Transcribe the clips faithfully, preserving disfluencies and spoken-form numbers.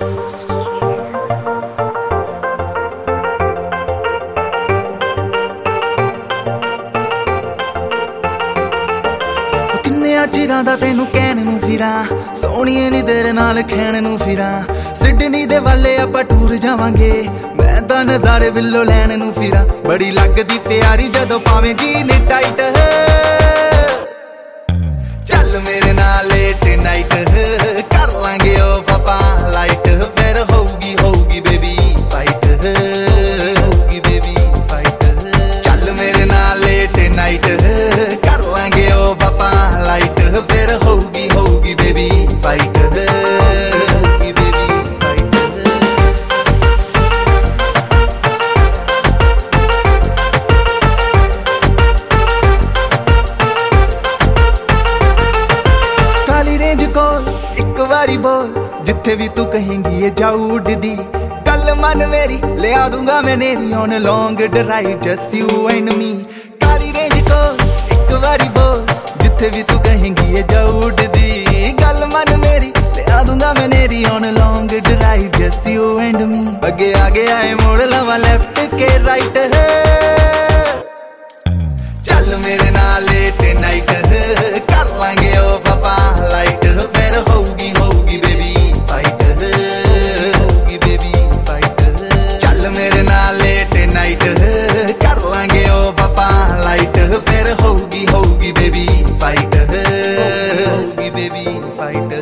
चिरां दा तेनू कहण नू फिरां सोहणीए नी तेरे नाल खैण नू फिरां सिडनी दे वाले आपां टूर जावांगे मैं तां नज़ारे विल्लो लैण नू फिरां बड़ी लगदी प्यारी जदों पावेंगी नी टाइट चल मेरे नाल लेट नाइट कर लांगे ओ पापा लाइट फिर होगी होगी बेबी फाइट होगी बेबी फाइट चल मेरे नाल लेट नाइट कर लांगे ओ पापा लाइट फिर होगी होगी बेबी फाइट होगी बेबी फाइट काली रेंज कोल एक बारी बोल जिथे भी तू कहेंगी ये जाऊ उड़दी गल मन मेरी ले आ दूंगा मैं नेरी on long drive just you and me काली रेंज कोल एक बारी बोल जिथे भी तू कहेंगी ये जाऊ उड़दी गल मन मेरी ले आ दूंगा मैं नेरी on long drive just you and me अगे आगे आए मोड़ लवा लेफ्ट के राइट है चल मेरे नाल लेट नाइट कर लांगे ओ पापा लाइट फिर होगी होगी बेबी फाइट होगी बेबी फाइट चल मेरे नाल लेट नाइट कर लांगे ओ पापा लाइट फिर होगी होगी बेबी फाइट होगी बेबी फाइट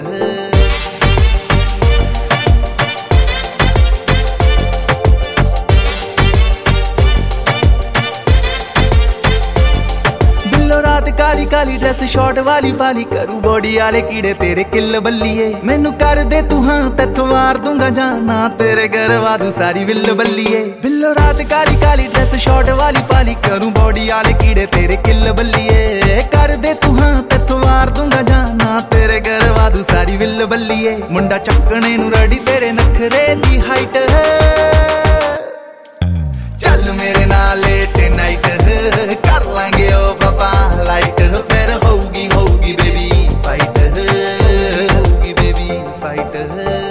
काली काली ड्रेस शॉर्ट वाली पाली करू बॉडी आले कीड़े तेरे किल बल्लीए मैनू कर दे तू हाँ तैथों मार दूंगा जाना तेरे घर वादू सारी विल बल्लीए बिल्लो रात काली काली ड्रेस शॉर्ट वाली पाली करू बॉडी आले कीड़े तेरे किल बल्लीए कर दे तू हाँ तैथों मार दूंगा जाना तेरे घर वादू सारी विल बल्लीए मुंडा चकने नू रेडी तेरे नखरे दी हाइट चल मेरे नाल लेट नाइट कर लांगे ओ पापा लाइट फिर होगी होगी बेबी फाइट होगी बेबी फाइट